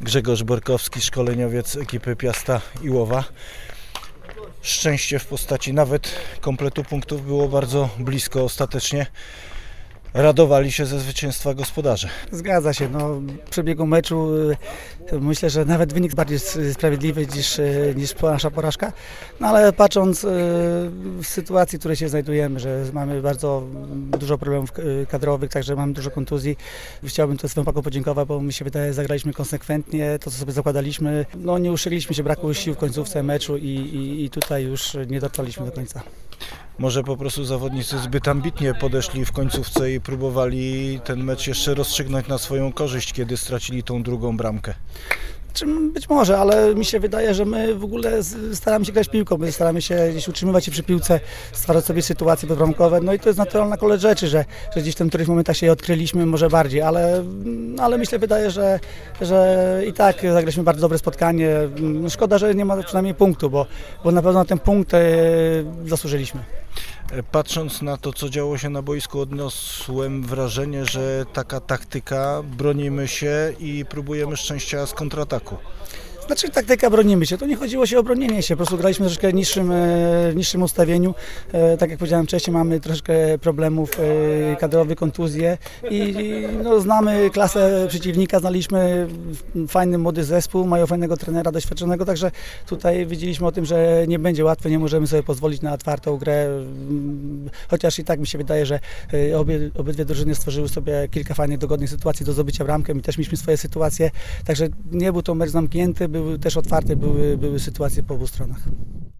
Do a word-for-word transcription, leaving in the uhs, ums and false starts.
Grzegorz Borkowski, szkoleniowiec ekipy Piasta Iłowa. Szczęście w postaci nawet kompletu punktów było bardzo blisko ostatecznie. Radowali się ze zwycięstwa gospodarze. Zgadza się. No, w przebiegu meczu myślę, że nawet wynik bardziej sprawiedliwy niż, niż nasza porażka. No ale patrząc w sytuacji, w której się znajdujemy, że mamy bardzo dużo problemów kadrowych, także mamy dużo kontuzji. Chciałbym to chłopakom podziękować, bo mi się wydaje, zagraliśmy konsekwentnie, to co sobie zakładaliśmy. No, nie uszyliśmy się braku sił w końcówce meczu i, i, i tutaj już nie dotrwaliśmy do końca. Może po prostu zawodnicy zbyt ambitnie podeszli w końcówce i próbowali ten mecz jeszcze rozstrzygnąć na swoją korzyść, kiedy stracili tą drugą bramkę. Być może, ale mi się wydaje, że my w ogóle staramy się grać piłką, my staramy się gdzieś utrzymywać się przy piłce, stwarzać sobie sytuacje podbramkowe, no i to jest naturalna kolej rzeczy, że, że gdzieś w tym których momentach się odkryliśmy może bardziej, ale, ale myślę, wydaje, że, że i tak zagraliśmy bardzo dobre spotkanie. Szkoda, że nie ma przynajmniej punktu, bo, bo na pewno na ten punkt zasłużyliśmy. Patrząc na to, co działo się na boisku, odniosłem wrażenie, że taka taktyka, bronimy się i próbujemy szczęścia z kontrataku. Znaczy taktyka, bronimy się, to nie chodziło się o bronienie się, po prostu graliśmy troszkę niższym, w niższym ustawieniu. Tak jak powiedziałem wcześniej, mamy troszkę problemów kadrowych, kontuzje i no, znamy klasę przeciwnika, znaliśmy fajny młody zespół, mają fajnego trenera doświadczonego, także tutaj wiedzieliśmy o tym, że nie będzie łatwo, nie możemy sobie pozwolić na otwartą grę, chociaż i tak mi się wydaje, że obie, obydwie drużyny stworzyły sobie kilka fajnych, dogodnych sytuacji do zdobycia bramkę i też mieliśmy swoje sytuacje, także nie był to mecz zamknięty, były też otwarte, były, były sytuacje po obu stronach.